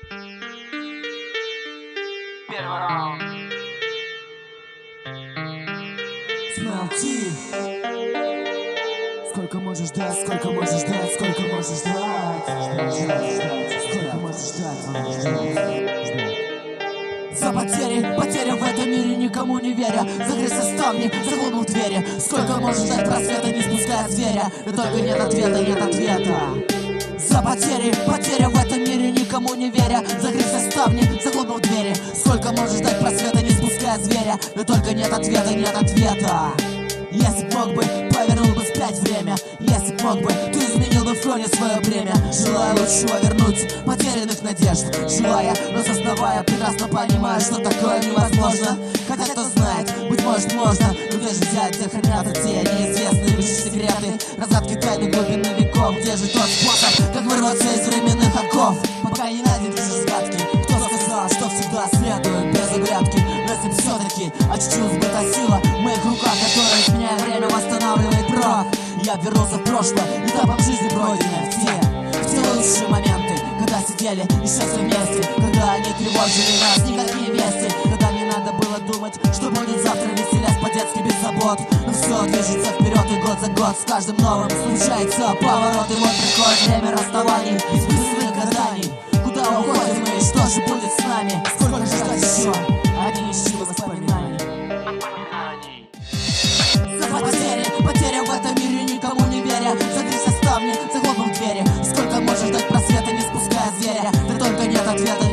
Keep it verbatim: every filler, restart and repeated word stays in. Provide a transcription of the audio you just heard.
Первый раунд. Смолчи. Сколько можешь ждать, сколько можешь ждать, сколько можешь ждать, сколько можешь ждать, ждать. За потери, потери в этом мире, никому не веря. Закрылся ставни, захлопнул двери. Сколько можешь ждать просвета, не спуская зверя. И только нет ответа, нет ответа. За потери, потеря в этом мире, никому не веря. Закрылся ставни, захлопнул двери. Сколько можешь ждать просвета, не спуская зверя. И только нет ответа, нет ответа. Если б мог бы, повернул бы вспять время. Если б мог бы, ты изменил бы в хроне свое время. Желая лучшего вернуть потерянных надежд. Желая, но сознавая, прекрасно понимая, что такое невозможно. Хотя кто знает, быть может можно. Но где же взять, где хранятся те неизвестные лишь секреты, разгадки тайны глубины веков. Где же тот способ, как вырваться из временных оков? Пока не найден лишь разгадки. Кто сказал, что всегда следует без оглядки? Но если все-таки очутилась бы та сила в моих руках, которая изменяя время восстанавливает прах, я вернулся в прошлое, этапом жизни пройденных, в те, в те лучшие моменты, когда сидели и шли все вместе, когда они тревожили нас, никакие вести, когда не надо было думать, что будет завтра, веселясь по-детски без забот. Но все движется вперед, и год за год с каждым новым случается поворот. И вот приходит время расставаний, быстрых гаданий. Куда уходим мы, и что же будет с нами? Сколько же ждать еще? Одни ищи воспоминаний. За потери, потеря в этом мире, никому не веря. Закрылся ставни, захлопнул двери. Сколько можешь ждать просвета, не спуская зверя? Да только нет ответа.